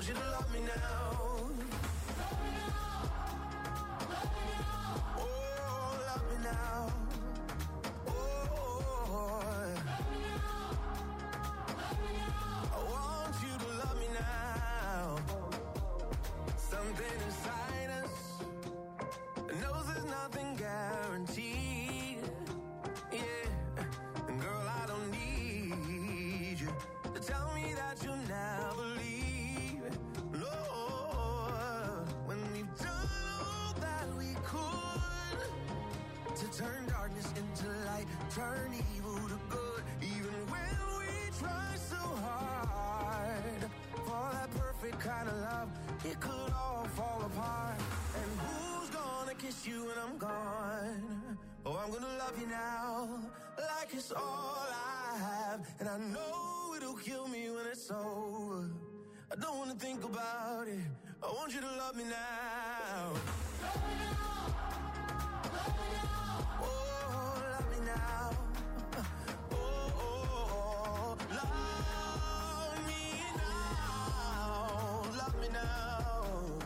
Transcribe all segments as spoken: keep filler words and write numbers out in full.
you to love me now. Love me now. Love me now. Oh, love me now. Oh, love me now. Love me now. I want you to love me now. Something inside us knows there's nothing guaranteed. Yeah, and girl, I don't need you to tell me that you'll never leave. No, when we've done all that we could to turn darkness into light, turn evil to good, even when we try so hard for that perfect kind of love, it could all fall apart. And who's gonna kiss you when I'm gone? Oh, I'm gonna love you now, like it's all I have. And I know it'll kill me when it's over. I don't wanna think about it. I want you to love me now. Love me now. Love me now. Oh, love me now. Oh, oh, oh, love me now. Love me now.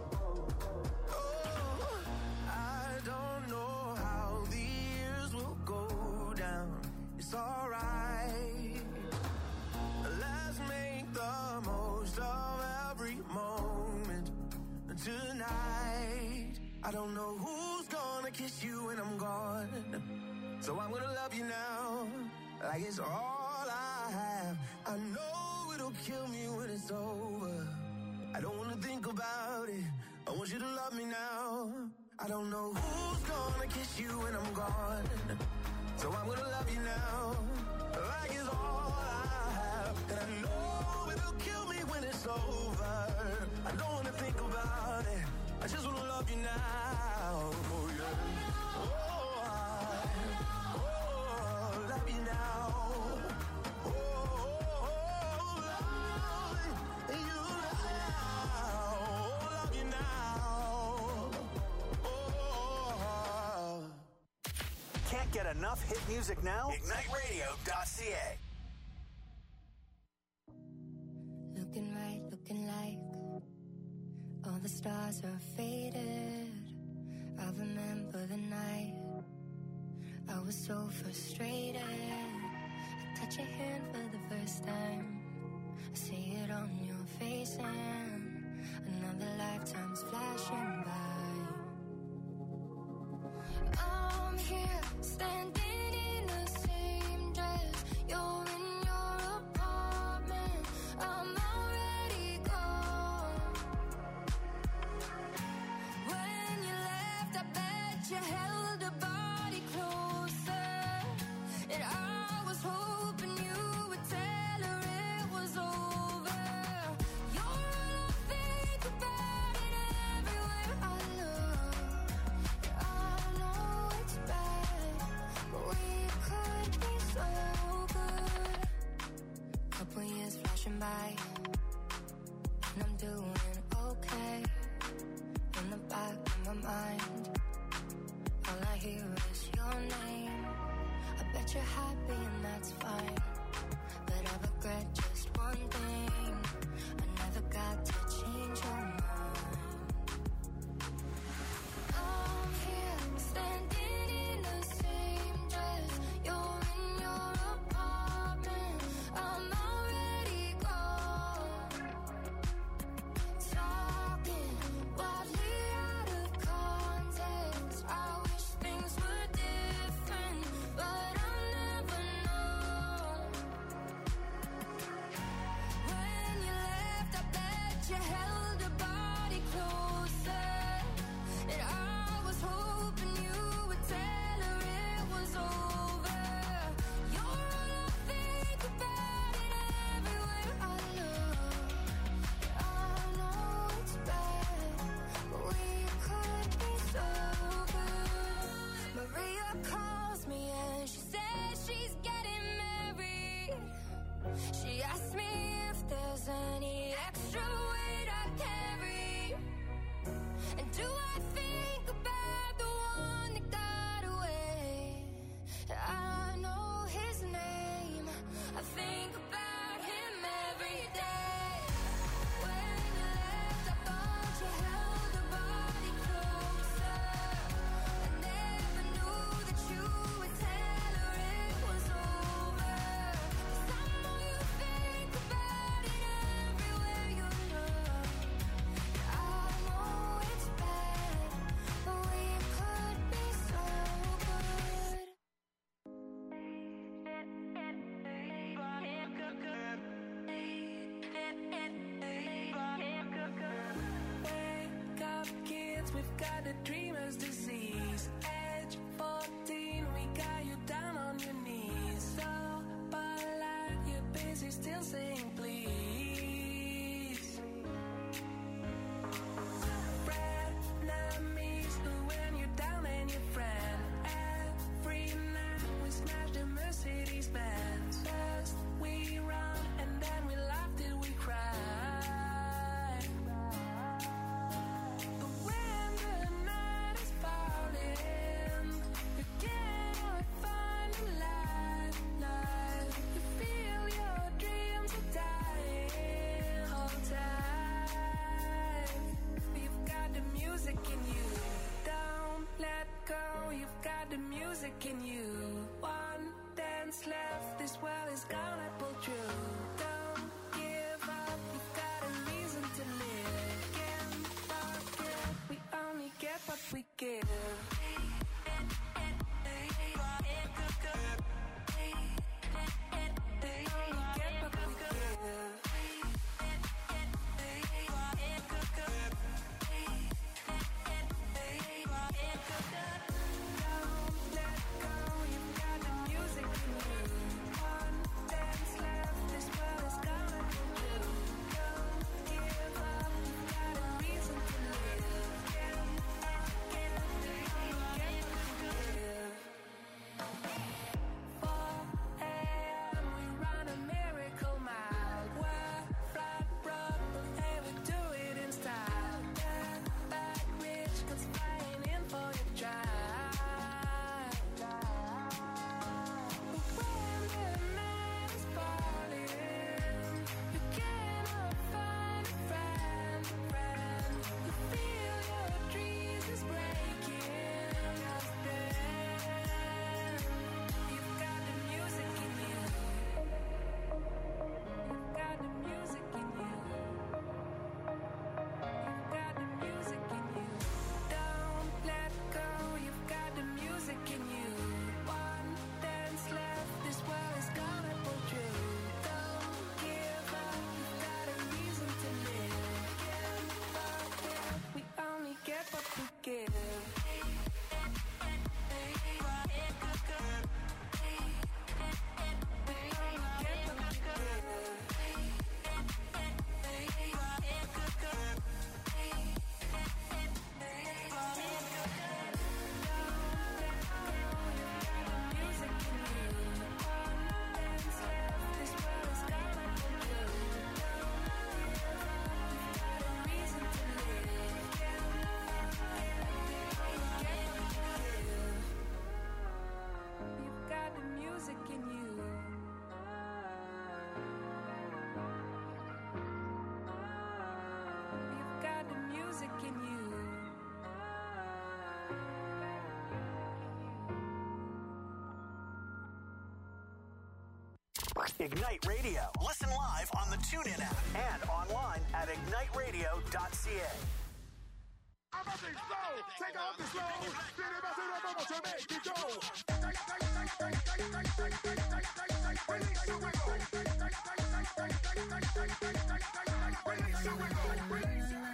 Oh, I don't know how the years will go down. It's alright. Let's make the most of every moment tonight. I don't know who's gonna kiss you when I'm gone, so I'm gonna love you now, like it's all I have. I know it'll kill me when it's over. I don't wanna think about it. I want you to love me now. I don't know who's gonna kiss you when I'm gone, so I'm gonna love you now, like it's all I have. And I know it'll kill me when it's over. I don't wanna think about it. I just wanna love you now. Oh yeah. Oh, I, oh, love you now. Oh, oh, love you now. Love you now. Oh. Can't get enough hit music now? Ignite radio dot c a. Looking right, looking like all the stars are faded. I remember the night I was so frustrated. I touch your hand for the first time. I see it on your face and another lifetime's flashing by. I'm here standing in the same dress. You're in your apartment. I'm already gone. When you left, I bet you held a body closer. And I was hoping you would tell her it was over. You're all I think about and everywhere I look. Yeah, I know it's bad, but we could be so good. Couple years flashing by, and I'm doing okay. In the back of my mind, all I hear is your name. I bet you're happy and that's fine, but I regret just one thing. I never got to change your mind. I'm here standing in the same dress. You're in your apartment. I'm already gone. Talking wildly out of context. I wish things were different, but I'll never know. When you left, I bet you held a body closer. And I was hoping you would tell her it was over. You're all I think about and everywhere I look. Yeah, I know it's bad, but we could be so good. Maria calls me and she says she's getting married. She asked me if there's any extra weight I carry. And do I think about the one that got away? I know his name. I think about him every day. When you kids, we've got the dreamer's disease. Age fourteen, we got you down on your knees. So polite, you're busy still saying please. Frenemies, when you're down and your friend. Every night we smash the Mercedes Benz. First we run and then we laugh till we cry. But when the night is falling, you cannot find a light, light. You feel your dreams are dying. Hold tight. You've got the music in you. Don't let go. You've got the music in you. One dance left. This world is gonna pull through. Don't give up. You've got a reason to live. Can't forget. We only get what we give. Ignite Radio. Listen live on the TuneIn app and online at ignite radio dot c a. I'm a big flow. Take off the slow. Get it back to the bubble to make it go. Release your wiggle. Release your wiggle. Release your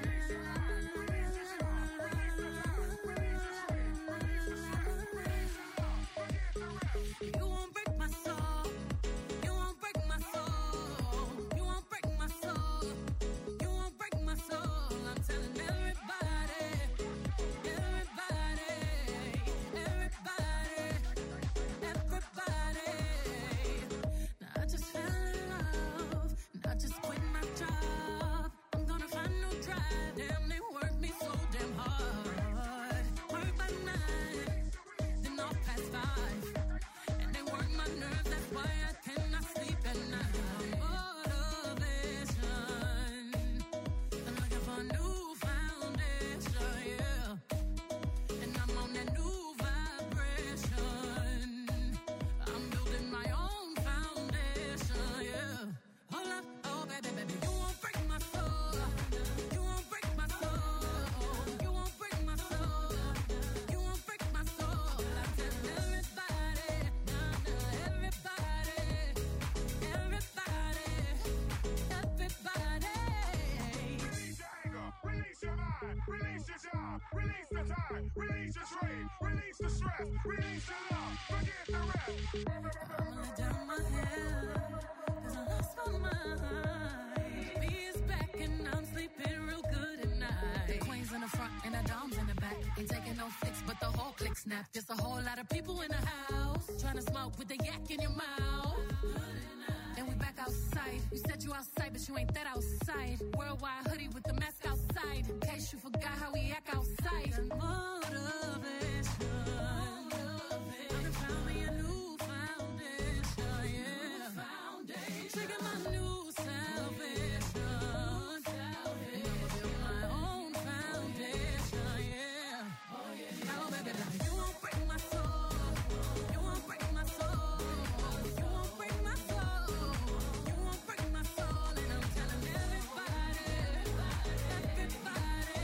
You won't break my soul. You won't break my soul. You won't break my soul. You won't break my soul. I'm telling everybody, everybody, everybody, everybody. best. Release your love, forget the rest. I'ma let down my hair, 'cause I lost my mind. B is back and I'm sleeping real good at night. The queen's in the front and the dom's in the back. Ain't taking no flicks, but the whole click snap. Just a whole lot of people in the house trying to smoke with the yak in your mouth. And we back outside. You said you outside, but you ain't that outside. Worldwide hoodie with the mask outside. In case you forgot how we act outside. Motivation. I found me a new foundation, yeah. Trigger my new salvation. And I'ma build my own foundation, yeah. Now, baby, now you won't break my soul. You won't break my soul. You won't break my soul. You won't break my soul. And I'm telling everybody, everybody,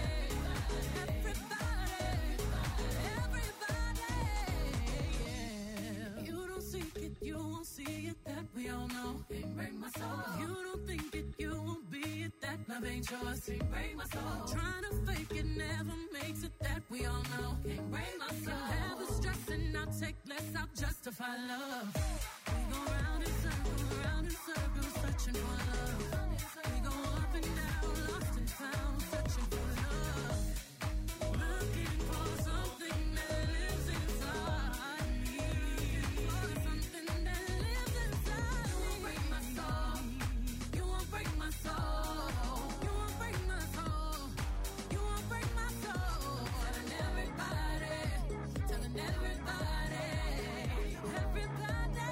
everybody, everybody, yeah. You don't seek it, you won't see it, that we all know. Can't break my soul. You don't think it, you won't be it, that love ain't yours. Can't break my soul. Trying to fake it never makes it, that we all know. Can't break my soul. Have us stressing, I'll take less, I'll justify love. We go round in circles, round in circles, searching for love. We go up and down, lost and found, searching for love. Looking for something that lives inside me. For something that lives inside me. You won't break my soul. You won't break my soul. You won't break my soul. You won't break my soul. Telling everybody, telling everybody, everybody,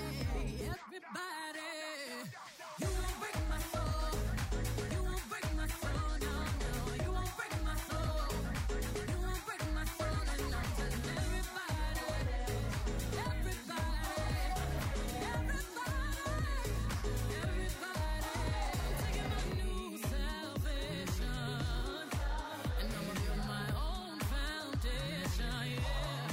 everybody. You won't break my soul. You won't break my soul. No, no. You won't break my soul. You won't break my soul. And I'm telling everybody, everybody, everybody, everybody. I'm taking my new salvation, and I'ma build my own foundation, yeah.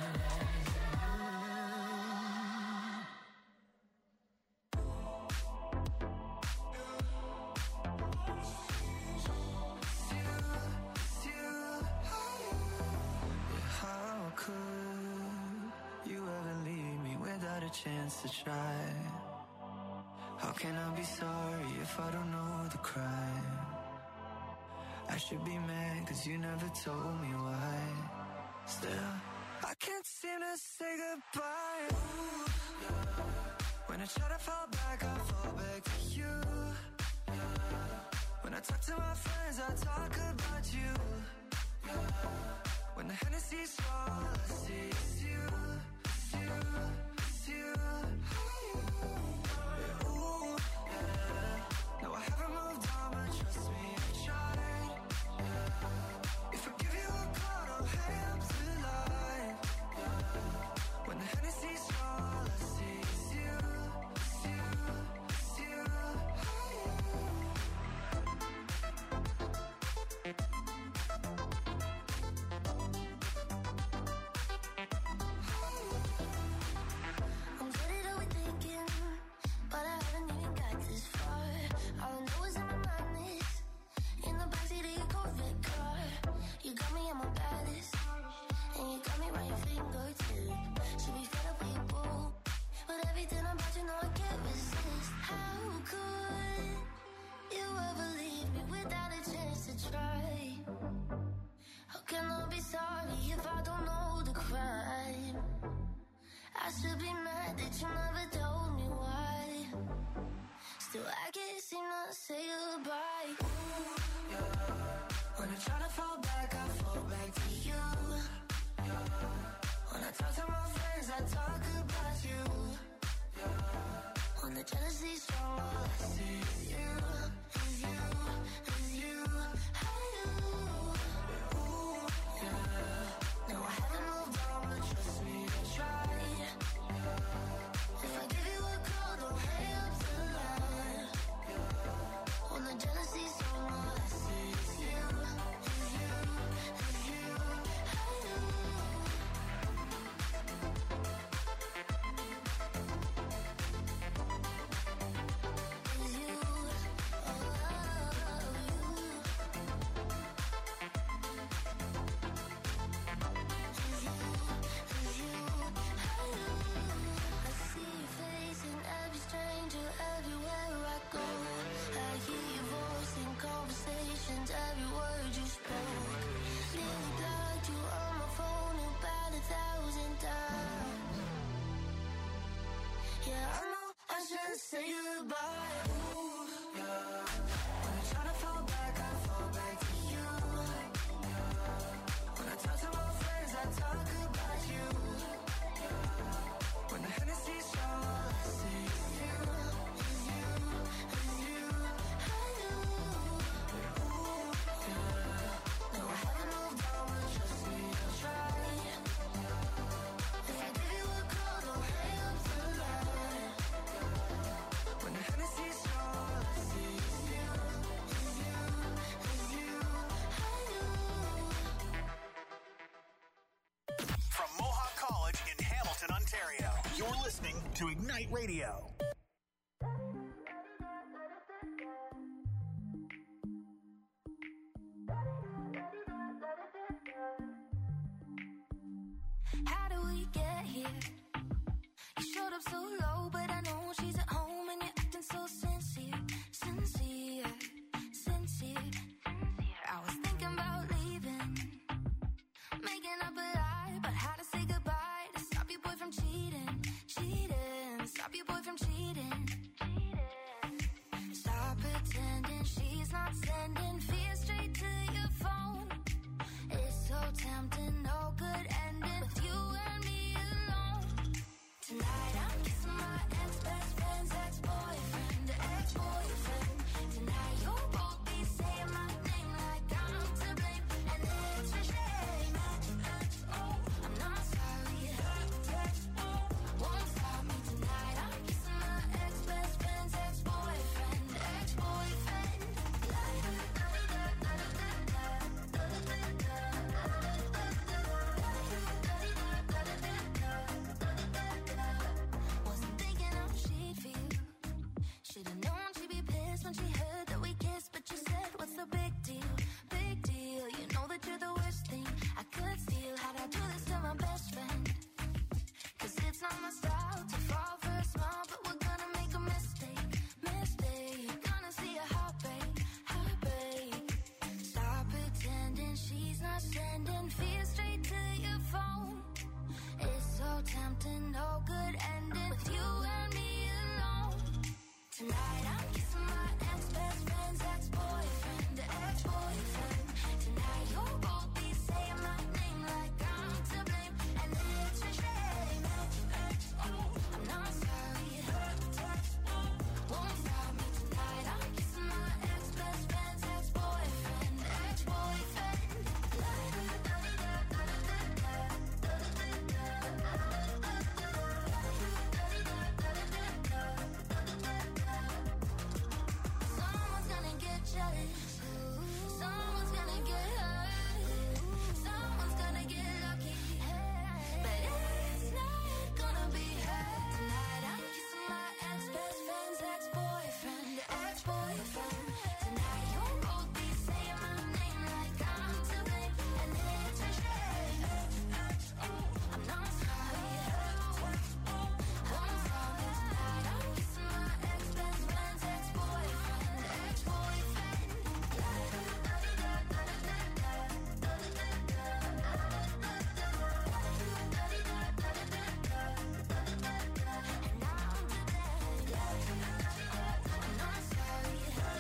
How could you ever leave me without a chance to try? How can I be sorry if I don't know the crime? I should be mad 'cause you never told me why. Still, I can't seem to say goodbye. Ooh, yeah. When I try to fall back, I fall back to you. Yeah. When I talk to my friends, I talk about you. Yeah. When the Hennessy's all I see is you, it's you, it's you. Yeah, ooh, yeah. No, I haven't moved on, but trust me, I tried. Yeah. If I give you a call, don't hang up tonight. Yeah. When the Hennessy's all I see is you, it's you, it's you. I'm getting overthinking, but I haven't even got this far. All I know is in my mind is in the backseat of your Corvette car. You got me on my baddest, and you got me right your fingertip. Should be fed up with you, boo, but everything about you know I can't resist. How could you ever leave me without a chance to try? How can I be sorry if I don't know the crime? I should be mad that you never told me why. Still, I can't seem to say goodbye. Ooh, yeah. When I try to fall back, I fall back to you. Yeah. When I talk to my friends, I talk about you. Yeah. When the jealousy's strong, all I see is you, is you, is you. Hey, you. Ooh, yeah. No, I haven't moved on, but trust me, I tried. If I give you a call, don't hang up tonight. When the jealousy's strong, all I see is you, is you, is you. Hey, you. Is you. say goodbye. Ooh, yeah. When I try to fall back, I fall back to you. Yeah. When I talk to my friends, I talk about you. Yeah. When the Hennessy's strong, all I see is you, is you, is you. I knew. Ooh, yeah. No, I haven't moved on, but trust me, I'll try. If I give you a call, don't hang up the line. When the Hennessy's strong, all I see is you, is you, is you. I knew. From Mohawk College in Hamilton, Ontario, you're listening to Ignite Radio. How do we get here? You showed up so low, but I know she's at home and you're acting so sincere, sincere, sincere. I was thinking about leaving, making up a lie about how to say goodbye to stop your boy from cheating, cheating, stop your boy from cheating. Stop pretending she's not sending fear straight to your phone. It's so tempting, no good ending with you and me alone. Tonight I'm kissing my ex-best friend's ex-boyfriend, ex-boyfriend. Tonight you'll both be saying my name like I'm to blame, and it's a shame. Oh, I'm not sorry. Won't stop me tonight. I'm kissing my ex-best friend's ex-boyfriend, ex-boyfriend. Wasn't thinking how she'd feel. Should've known she'd be pissed when she heard that we kissed, but you said, what's the big deal? Big deal. You know that you're the worst thing I could steal. How'd I do this to my best friend? Cause it's not my style to fall for a smile, but we're gonna make a mistake, mistake. Gonna see a heartbreak, heartbreak. Stop pretending she's not sending fear straight to your phone. It's so tempting, no good ending with you and me alone. Tonight I'm kissing my ex-best friend's ex-boyfriend, ex-boyfriend. Tonight you'll both be saying my name like I'm to blame, and it's a shame. Oh, I'm not sorry. Won't stop me tonight. I'm kissing my ex-best friend's ex-boyfriend, ex-boyfriend. Someone's gonna get jealous. Someone's gonna get hurt. Someone's gonna get lucky. But it's not gonna be her. Tonight I'm kissing my ex-best friend's ex-boyfriend, ex-boyfriend. Tonight you'll both be saying my name like I'm to blame, and it's a shame. I'm not sorry. Won't stop me tonight. I'm kissing my ex-best friend's ex-boyfriend, ex-boyfriend. And now I'm to blame. I'm not sorry.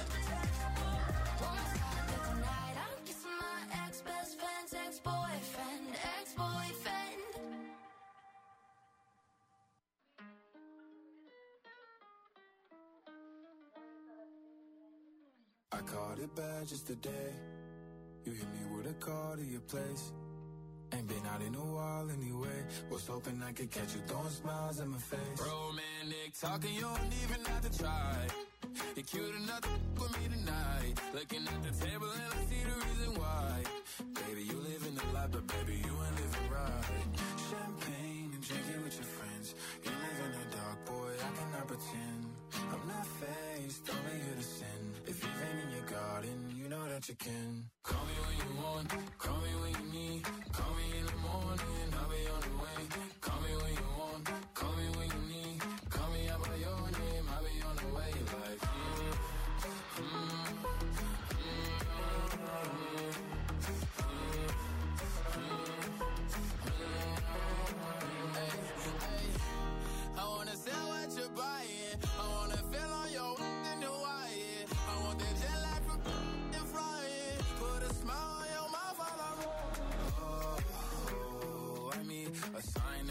Won't stop me tonight. I'm kissing my ex-best friend's ex-boyfriend, ex-boyfriend. I caught it bad just today. You hit me with a call to your place. Ain't been out in a while anyway. Was hoping I could catch you throwing smiles in my face. Romantic talking, you don't even have to try. You're cute enough to f- with me tonight. Looking at the table and I see the reason why. Baby, you living the life, but baby, you ain't living right. Champagne and drinking with your friends. You live in the dark, boy, I cannot pretend. I'm not faced, only here to sin. If you've been in your garden, you know that you can. Call me when you want, call me when you need. Call me in the morning, I'll be on the way. Call me when you want, call me when you need. Call me out by your name, I'll be on the way. Like, mm, mm, mm, mm, mm, mm. Hey, hey, I wanna sell what you're buying. I wanna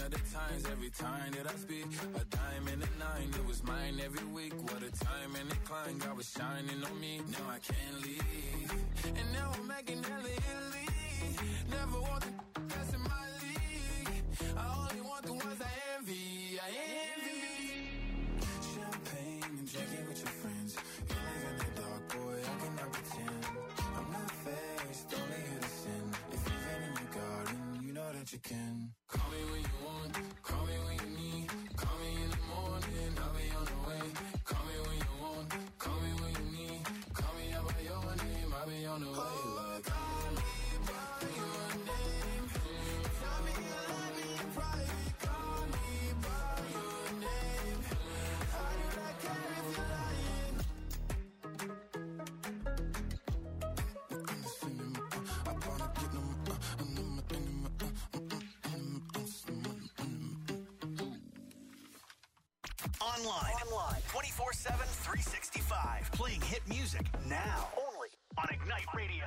of the times, every time that I speak, a dime and a nine, it was mine every week. What a time and a climb, God was shining on me. Now I can't leave, and now I'm making hella Italy. Never want the best in my league. I only want the ones I envy. I envy. Champagne and drinking with your friends. You live in the dark, boy, I cannot pretend. I'm not faced, only here to sin. If you've been in your garden, you know that you can. Call me when you want, call me when you need. Call me in the morning, I'll be on the way. Call me when you want, call me when you need. Call me out by your name, I'll be on the way. Like, call me by your name. Tell me you love me in private. Call me by your name. How did I care if you're lying? I wanna get them, Online. Online. twenty-four seven, three sixty-five. Playing hit music now. Only on Ignite Radio.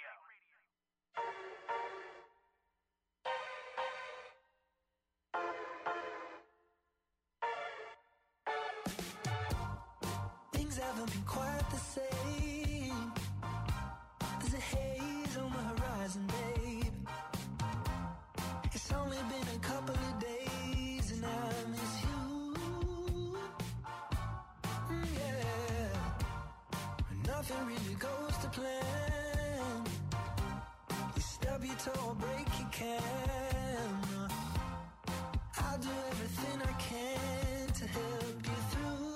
Things haven't been quite the same. There's a haze on the horizon, babe. It's only been a couple of days and I miss you. Mm, yeah. Nothing really goes to plan. You stub your toe or break your camera. I'll do everything I can to help you through.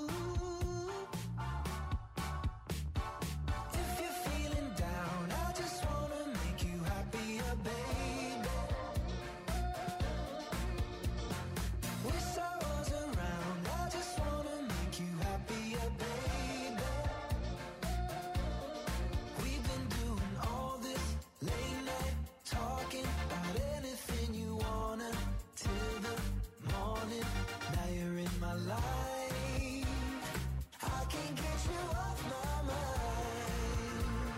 If you're feeling down, I just wanna make you happier, baby. Wish I was around, I just wanna make you happier, baby. We've been doing all this late night talking about anything you wanna till the morning. Now you're in my life, I can't get you off my mind.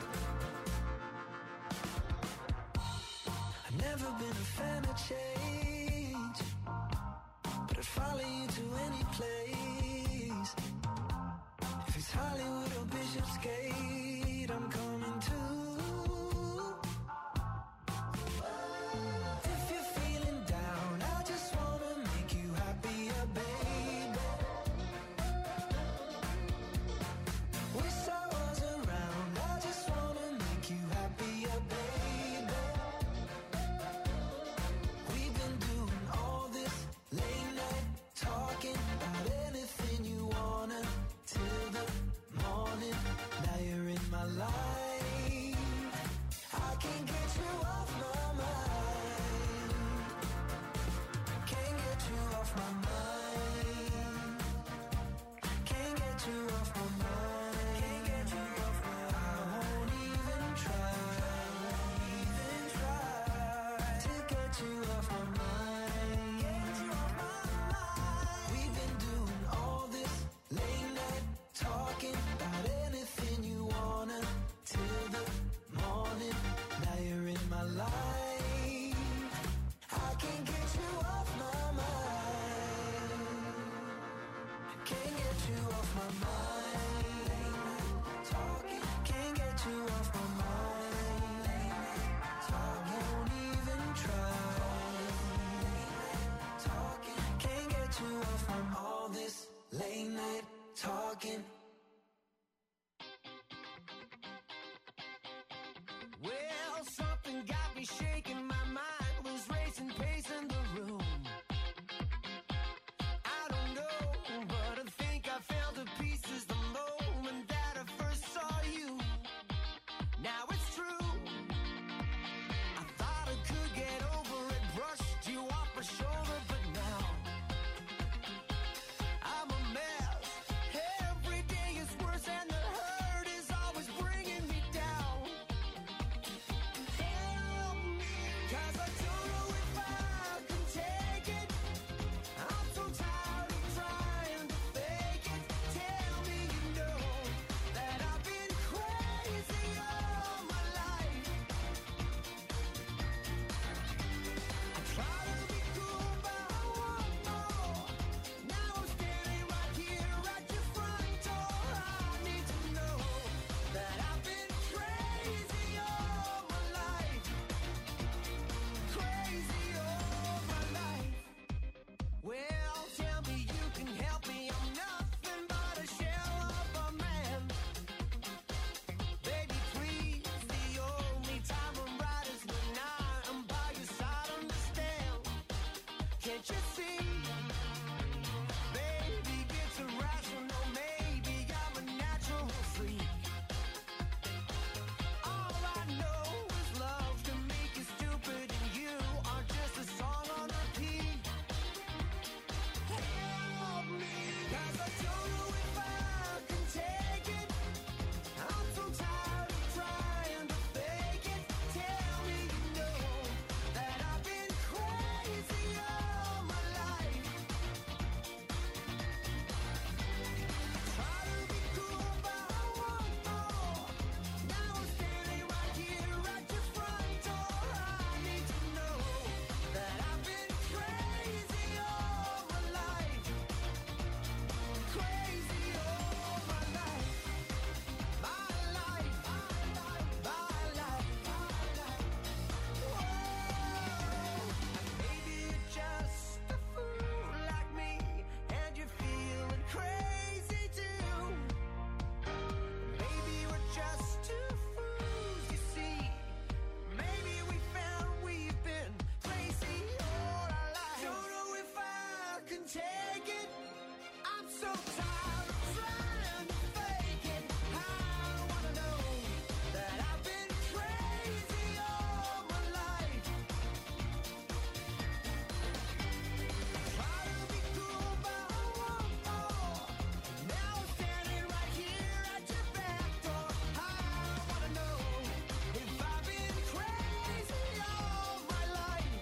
I've never been a fan of change, but I'd follow you to any place. If it's Hollywood or Bishopsgate, I'm coming too. If you're feeling down, I just wanna make you happier, baby. Wish I was around, I just wanna make you happier, baby. We've been doing all this late night talking about anything you wanna till the morning. Now you're in my life, I can't get you off my mind. Can't get you off my mind. Can't get you off my mind. Can't get you off my mind. I won't even try, even try to get you off my mind. Get you off my mind. We've been doing all this late night talking about anything you wanna till the morning. Now you're in my life, I can't get you off my mind. Can't get you off my mind. Talking, can't get you off my mind. I won't even try. Talking, can't get you off from all this late night talking. Well, something got me shaking, my mind was racing, pacing the room. I don't know, but I think I found the pieces take it. I'm so tired of trying to fake it. I wanna know that I've been crazy all my life. Try to be cool, but I want more. Now I'm standing right here at your back door. I wanna know if I've been crazy all my life.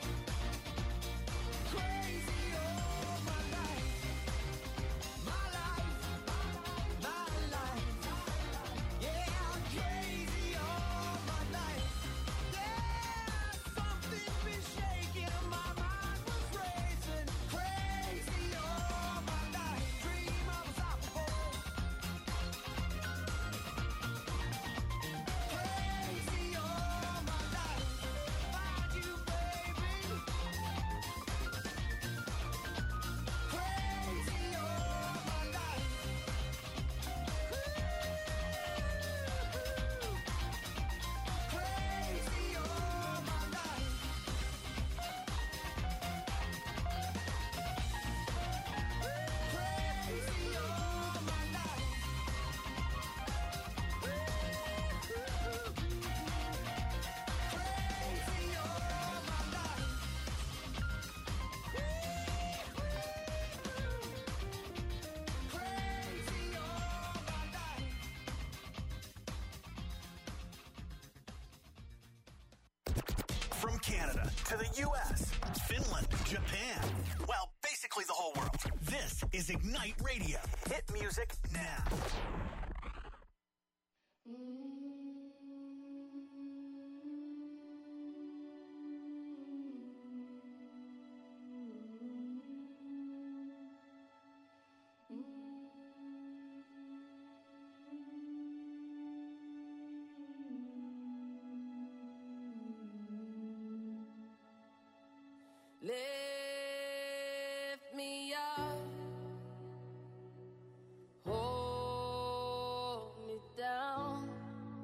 Crazy all my life. My life, my life. Yeah, I'm crazy all my life. Yeah, something's been shaking. My mind was racing. Crazy all my life. Dream I was out before. Crazy all my life. Find you, baby. Crazy all my life. Crazy all my life. Crazy all my life. Crazy all my life. Crazy all my life. From Canada to the U S, Finland, Japan. Well, basically the whole world. This is Ignite Radio. Hit music now. Lift me up, hold me down.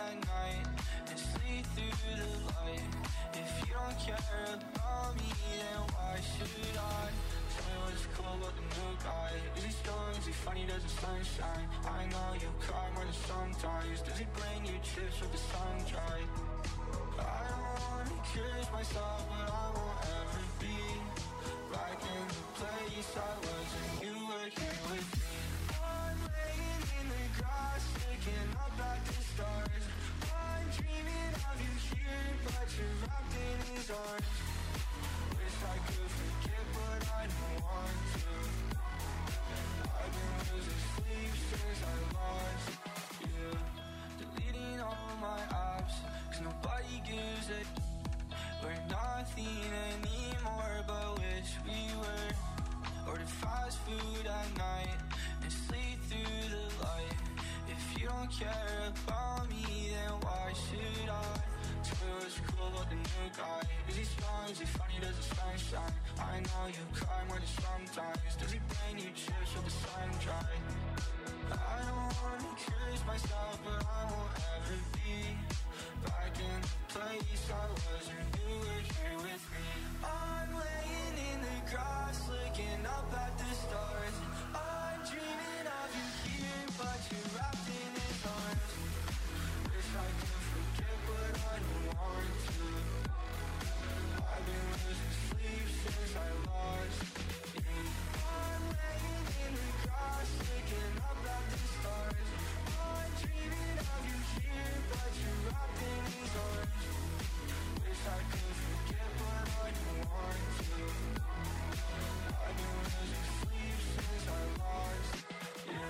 at night and sleep through the light. If you don't care about me, then why should I? Tell me what's cool about the new guy. Is he strong? Is he funny? Does the sun shine? I know you cry more than sometimes. Does he bring you chips with the sun dry? I don't wanna curious myself, but I won't ever be back in the place I was when you were here with me. I'm laying in the grass, looking up at the stars. I'm dreaming of you here, but you're wrapped in his arms. Wish I could forget, but I don't want to. I've been losing sleep since I lost you. Deleting all my apps, cause nobody gives a. We're nothing anymore, but wish we were. Order fast food at night and sleep through the light. If you don't care about me, then why should I? Tell me what's cool about the new guy. Is he strong? Is he funny? Does the sun shine? I know you cry more than sometimes. Does he bring you chips with the sun dry? I don't wanna curious myself, but I won't ever be back in the place I was when you were here with me. I'm laying in the grass, looking up at the stars. I'm dreaming of you here, but you're wrapped in his arms. Wish I could forget, but I don't want to. I've been losing sleep since I lost you. I'm laying in the grass, looking up at the stars. I'm dreaming of you here, but you're wrapped in his arms. Wish I could forget, but I don't want to. I've been losing sleep since I lost you.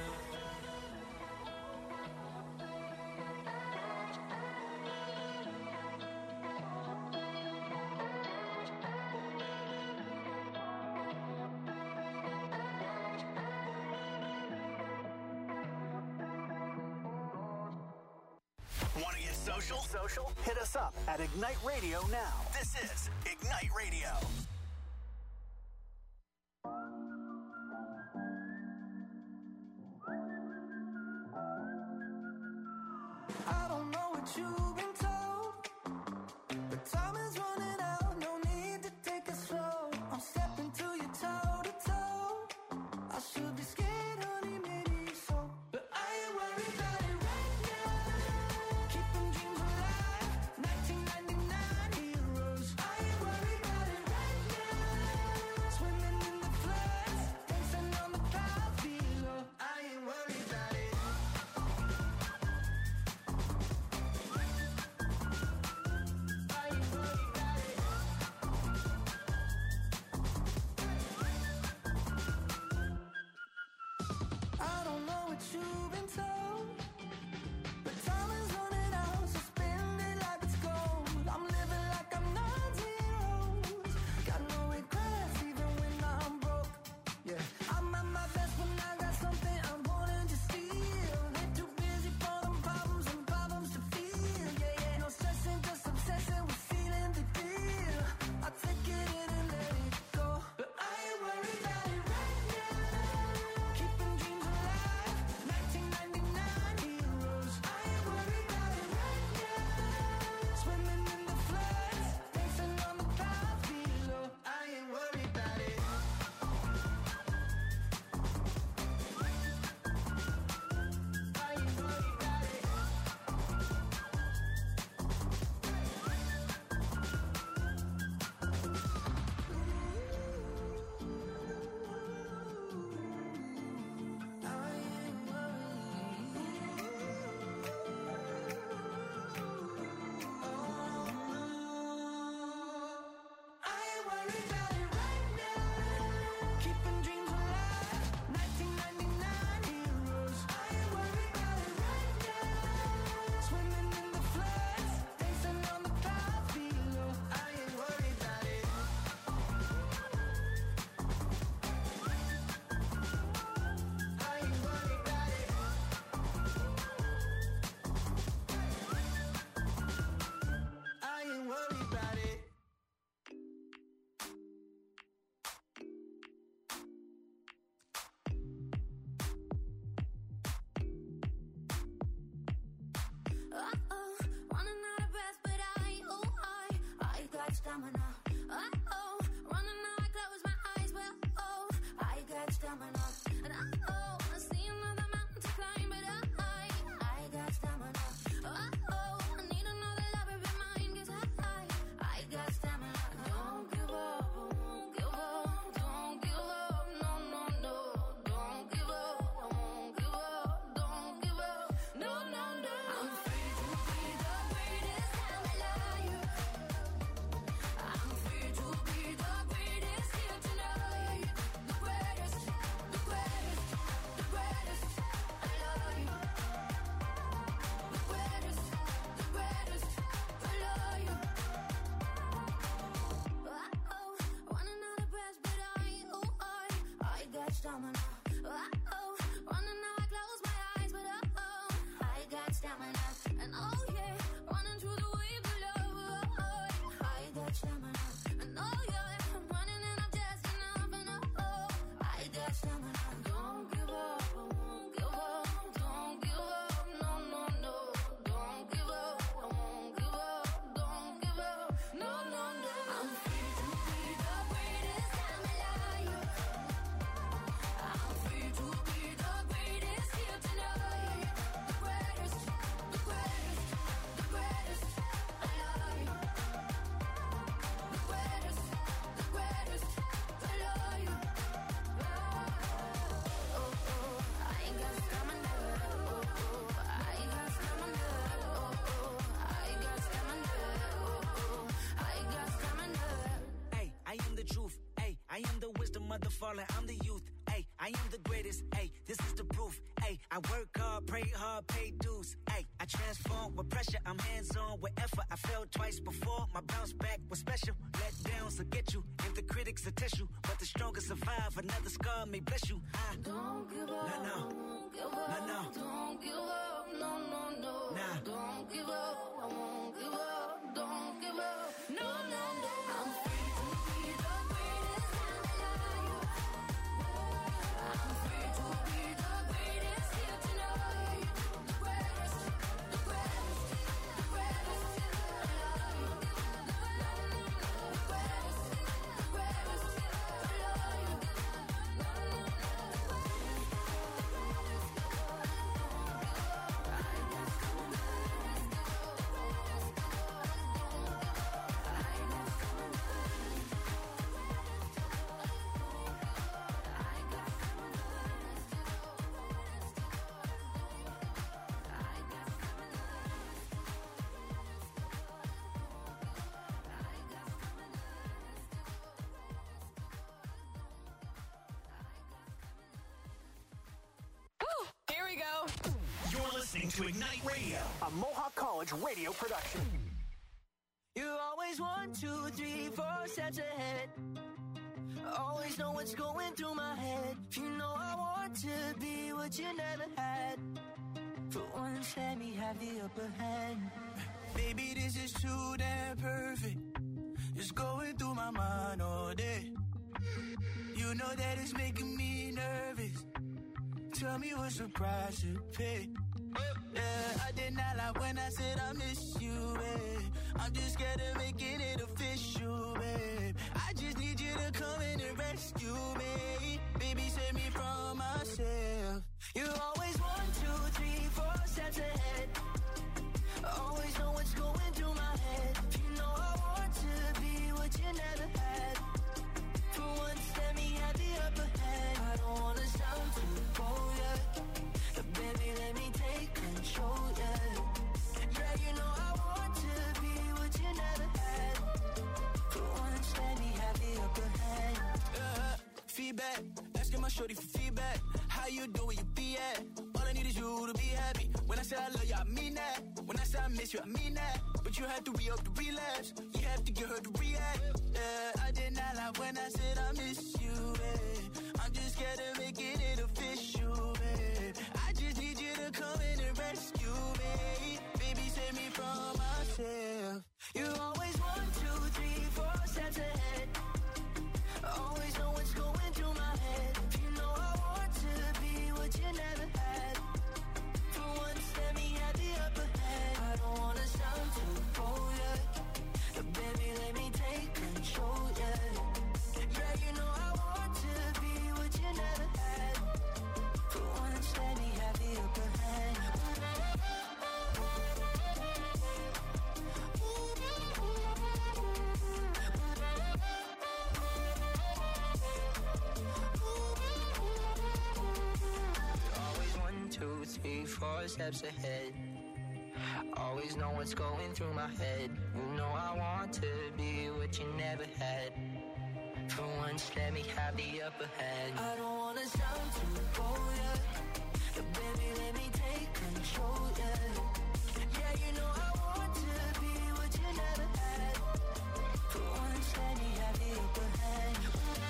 Want to get social? Social? Hit us up at Ignite Radio now. This is Ignite Radio. I don't know what you've been told, but time is running out. No need to take it slow. I'm stepping to you toe to toe. I should be scared, honey, maybe so, but I ain't worried about it right now. Keeping dreams alive, nineteen ninety-nine heroes. I ain't worried about it right stamina. Oh, running now, I close my eyes. Well, oh, I got stamina. And oh, I see another mountain to climb, but I, I got stamina. Oh, I need another lover be mine, 'cause I, I got stamina. Don't give up, won't give up, don't give up, no, no, no. Don't give up, I won't give up, don't give up, no, no, no. I'm free to be the greatest time alive. I'm free to be the greatest here tonight. The greatest, the greatest, the greatest. I love you. The greatest, the greatest. I love you. Oh, want another breath, but I, oh, I, I got stamina. Oh, running now, I close my eyes, but oh, I got stamina. And oh yeah, running through the wave of love. Oh, I got stamina. And oh yeah, I'm running and I'm just enough. And oh, I got stamina. Don't give up, I won't give up. Don't give up, no, no, no. Don't give up, I won't give up. Don't give up, no, no, no. I'm free to be the greatest time alive. I'm free to be the greatest here tonight. The greatest, the greatest, the greatest. I love you. The greatest, the greatest. I love you. Oh, oh, I got stamina. Oh, oh, I got stamina. Oh, oh, I got stamina. Oh, oh, I got stamina. Hey, I am the truth. Hey, I am the wisdom of the fallen. I'm the youth. Hey, I am the greatest. Hey, this is the proof. Hey, I work hard, pray hard, pay dues. Hey, I transform with pressure. I'm hands-on with effort. I failed twice before. My bounce back was special. Let downs will get you, and the critics will test you. But the strongest survive. Another scar may bless you. I Don't give up. No, no. Won't give up. No, no. Don't give up. No, no, no. Nah. Don't give up. I won't give up. Don't give up. No, no, no. I'm free to be the greatest time alive. I'm free to be the greatest here tonight. The greatest, the greatest, the greatest. I love you. The greatest, the greatest. I love you. Here we go. You're listening to Ignite Radio, a Mohawk College radio production. You always one, two, three, four steps ahead. Always know what's going through my head. You know I want to be what you never had. For once, let me have the upper hand. Baby, this is too damn perfect. It's going through my mind all day. You know that it's making me nervous. Tell me what's the price to pay. Yeah, I did not lie when I said I miss you, babe. I'm just scared of making it official, babe. I just need you to come in and rescue me. Baby, save me from myself. You always one, two, three, four steps ahead. Always know what's going through my head. You know I want to be what you never had. For once, let me have the upper hand. I don't wanna sound too bold, yeah. But baby, let me take control, yeah. Yeah, you know I want to be what you never had. For once, let me have the upper hand. Uh, feedback, asking my shorty for feedback. How you doing, you be at? All I need is you to be happy. When I say I love you, I mean that. When I say I miss you, I mean that. But you have to re-up the relapse. You have to get her to react. Yeah, I did not lie when I said I miss you, babe. I'm just scared of making it official, babe. I just need you to come in and rescue me. Baby, save me from myself. You always one, two, three, four steps ahead. Always know what's going through my head. You know I want to be what you never had. For once, let me have the upper hand. I don't wanna sound too bold, yeah. But baby, let me take four steps ahead. Always know what's going through my head. You know I want to be what you never had. For once, let me have the upper hand. I don't wanna sound too bold, yeah. But baby, let me take control, yeah. Yeah, you know I want to be what you never had. For once, let me have the upper hand.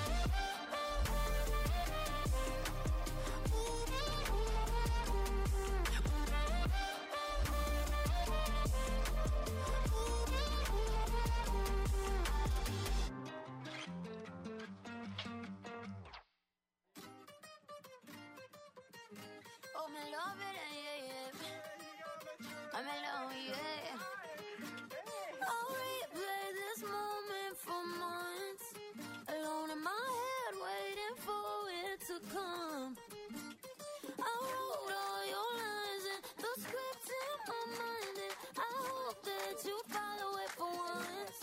Oh, me love it, yeah, yeah. I'm alone, yeah. I'll replay this moment for months. Alone in my head, waiting for it to come. I wrote all your lines and the script in my mind, and I hope that you follow it for once.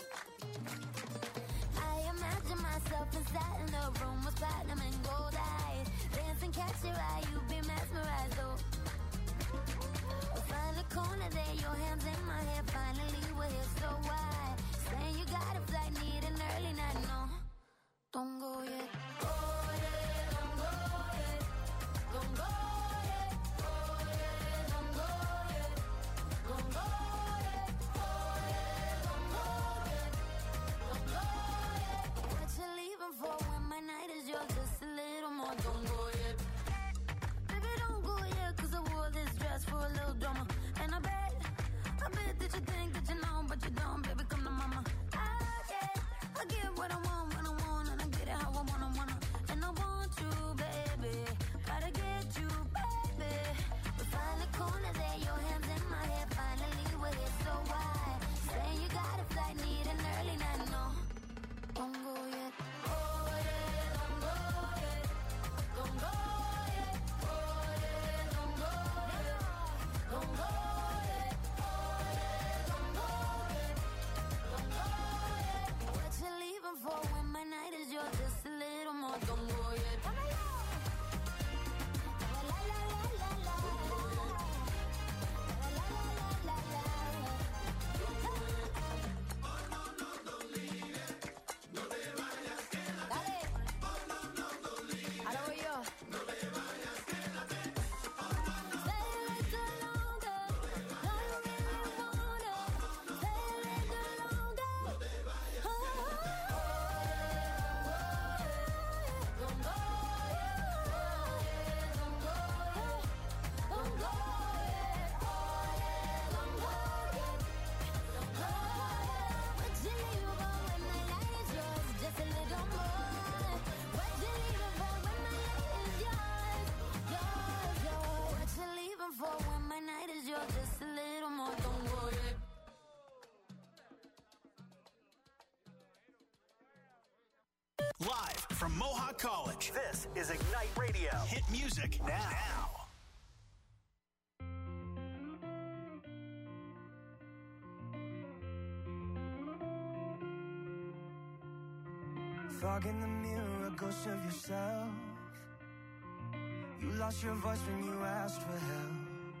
I imagine myself inside in the room with platinum and gold eyes. Dance and catch your eye, you be mesmerized, though. We'll find a corner there, your hands in my hair. Finally, we're here, so why? Saying you got a flight, need an early night, no. Don't go yet. Go yet, don't go yet. Don't go yet. Go yet, don't go yet. Don't go yet. Go yet, don't go yet. Don't go yet. What you leaving for when my night is yours? Just a little more. Don't go yet. Baby, don't go yet, 'cause I wore this dress for a little drama. And I bet, I bet that you think that you know, but you don't. Baby, come to mama. I get, I get what I want when I want, and I get it how I wanna, wanna. And I want you, baby. Gotta get you, baby. We find a corner there, your hands in my hair. Finally, we're here, so why? Saying you got a flight, need an early night, no. Don't go yet. Go yet, don't go yet. Don't go yet. Go yet, don't go yet. Don't go yet. Go yet, don't go yet. Don't go yet. What you leaving for when my night is yours? Just a little more. Don't go yet. La la la la la la. La la la la la la. Dale. Ahora voy yo. Stay a little longer. No, you really wanna. Stay a little longer. Oh, don't go yet. Don't go yet. Don't go yet. Don't go yet. Don't go yet. What you leaving for when my night is yours? Just a little more. What you leaving for when my night is yours? Yours, yours. What you leaving for when my night is yours? Just a little more. Don't go yet. Live from Mohawk College, this is Ignite Radio. Hit music now. Fog in the mirror, a ghost of yourself. You lost your voice when you asked for help.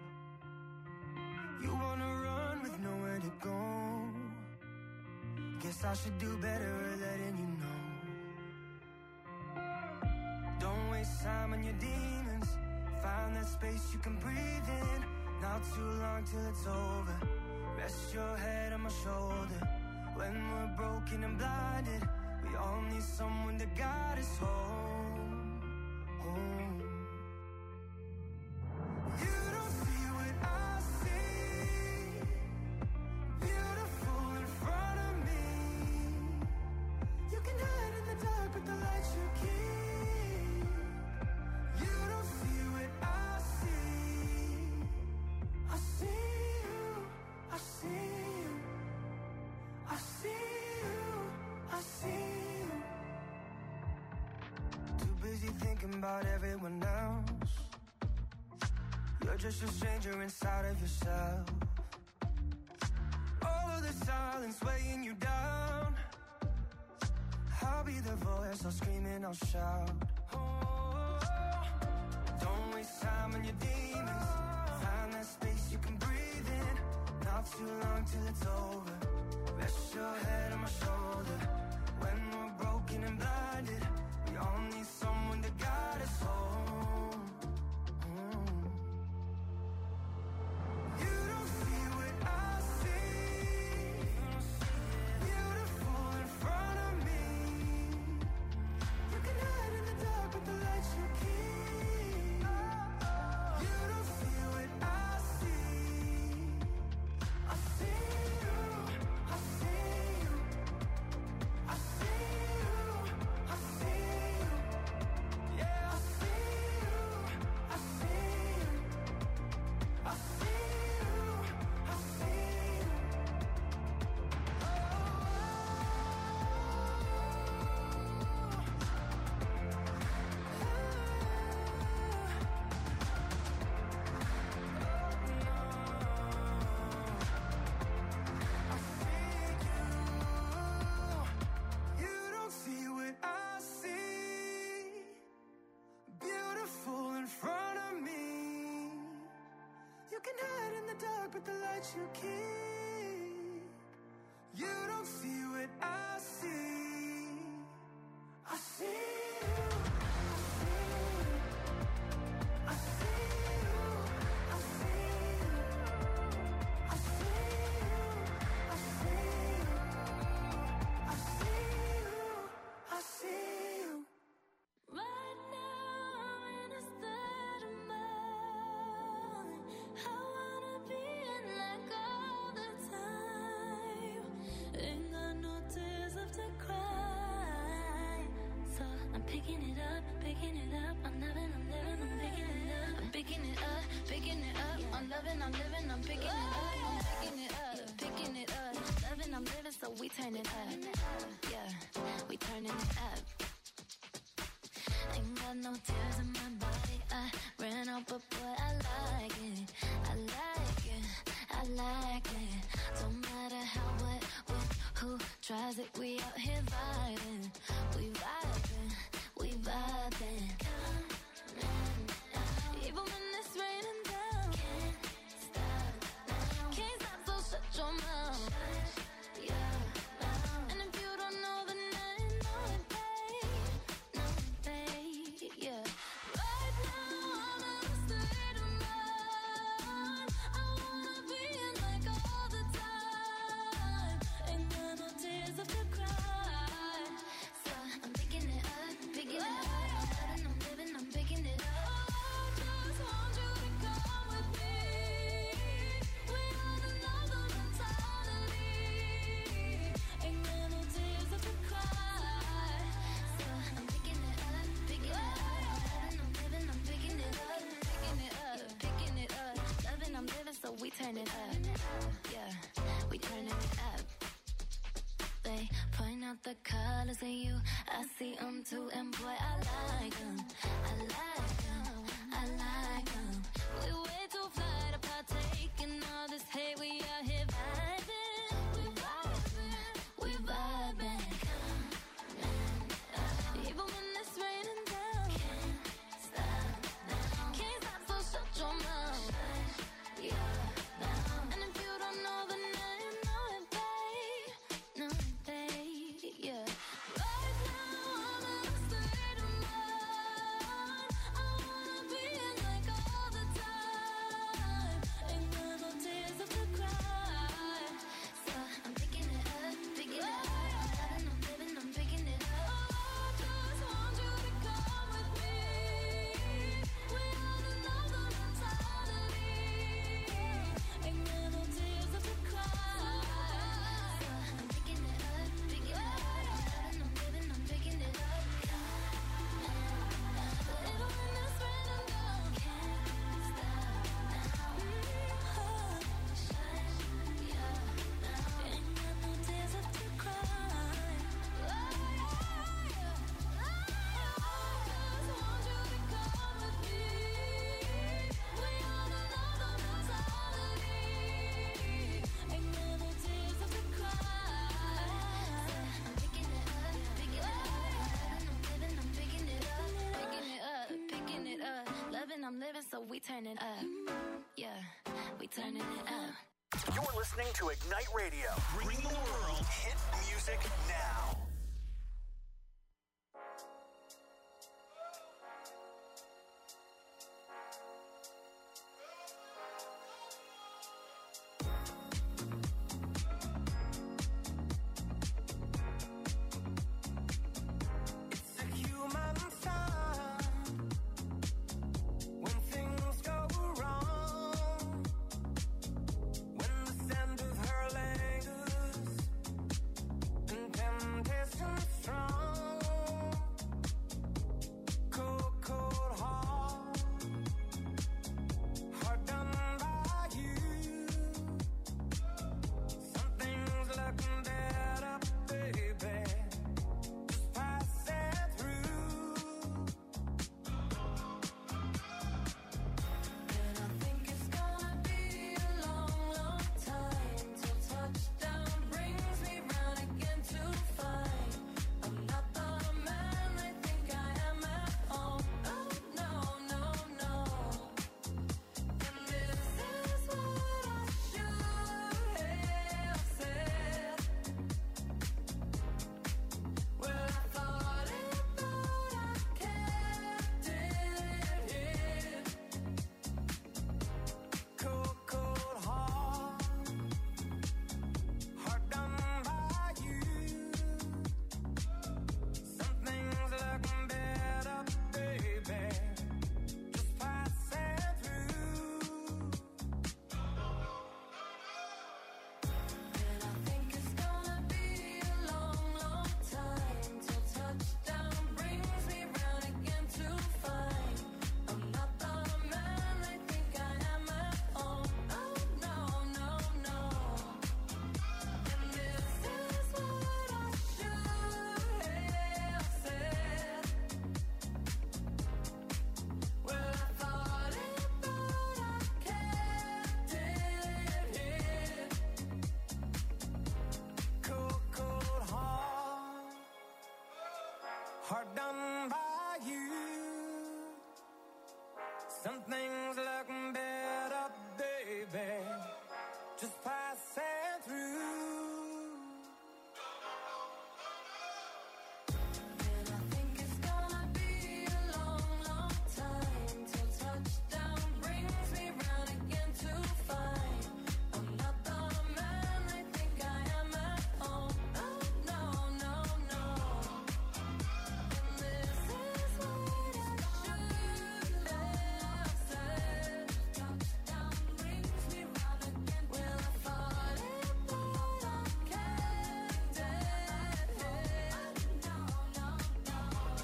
You wanna run with nowhere to go. Guess I should do better at letting you know. Don't waste time on your demons. Find that space you can breathe in. Not too long till it's over. Rest your head on my shoulder. When we're broken and blinded, we all need someone to guide us home, home. You don't see what I see. Beautiful in front of me. You can hide in the dark, but the light you keep. You don't see what I see. I see you. I see you. I see you. I see you. Too busy thinking about everyone else. You're just a stranger inside of yourself. All of the silence weighing you down. I'll be the voice, I'll scream and I'll shout. Oh, don't waste time on your demons. Find too long till it's over. Rest your head on my shoulder. When we're broken and blinded, we all need someone to guide us home. Mm. You don't see what I see. Beautiful in front of me. You can hide in the dark with the lights you keep. You don't see what I see. I see you, I see you, I see you, I see you. Yeah, I see you, I see you, I see you, I see you. You don't see what I see. Beautiful in front of me. You can hide in the dark, but the lights you keep. You don't see what I see. I see you. I see you. I see you. I see you. I see you. I see you. I see you. Right now I'm in a state of mind. I wanna be in like all the time. Ain't got no tears left to cry. So I'm picking it up, picking it up. I'm loving, I'm living, I'm picking it up. I'm picking it up, picking it up. I'm loving, I'm living, I'm picking it up. I'm picking it up, picking it up. Loving, I'm living, so we turn it up. Yeah, we turning it up. Ain't got no tears in my body. I ran out, but boy, I like it. I like it. I like it. Don't matter how, what, when, who tries it. We out here vibing. We vibing. We vibing. Even when it's raining down. Can't stop now. Can't stop, so shut your mouth. Yeah. And if you don't know, then I know it, babe. Know it, babe. Yeah. Right now I'm in a state of mind. I wanna be in like all the time. Ain't got no tears left to cry. So I'm picking it up, picking it up. I'm loving, I'm living, I'm picking it up. I just want you to come with me. We on another mentality. Ain't got no tears left to cry. So I'm picking it up, picking it up. I'm loving, I'm living, I'm picking it up, picking it up, picking it up. Loving, I'm living, so we turn it up. Yeah, we turning it up. They point out the colors in you. I see them too, and boy, I like them. I like them. I like them. We way too fly to partake in all this hate. We out here vibing. We vibing. We vibing. Even when it's raining down. Can't stop now. Can't stop, so shut your mouth. Yeah. And if you don't know, then I know it, babe. Know it, babe. Yeah. Right now I'm in a state of mind. I wanna be in like all the time. Ain't got no tears left to cry. So I'm picking it up, picking it up. I'm loving, I'm living, I'm picking it up. I just want you to come with me. We on another mentality. Ain't got no tears left to cry. So I'm picking it up, picking it up. I'm loving, I'm living, I'm picking it up. Even when it's raining down. Can't stop now. Yeah. Ain't got no tears left to cry. I just want you to come with me. We on another mentality. Ain't got no tears left to cry. I'm picking it up, picking it up. I'm living, I'm picking it up, picking it up, picking it up. Loving, I'm living, so we turn it up. Yeah, we turning it up. You're listening to Ignite Radio. Bring the world hit music now. Hard done by you. Some things look better, baby, just passing through. And I think it's gonna be a long, long time till touchdown brings me round again to find I'm not the man I think I am at home. Oh, no, no, no. And this is what I should have said. Touchdown brings me round again. Well, I thought it, but I kept it. No, no, no.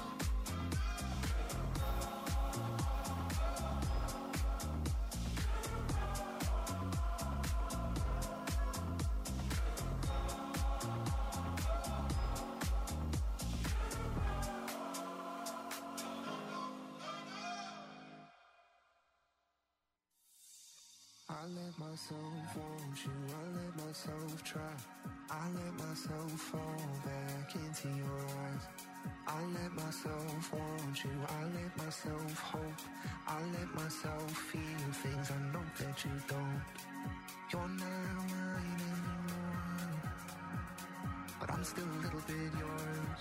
I let myself want you, I let myself try. I let myself fall back into your eyes. I let myself want you, I let myself hope. I let myself feel things I know that you don't. You're not mine anymore, but I'm still a little bit yours.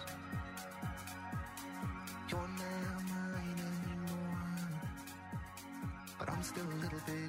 You're not mine anymore, but I'm still a little bit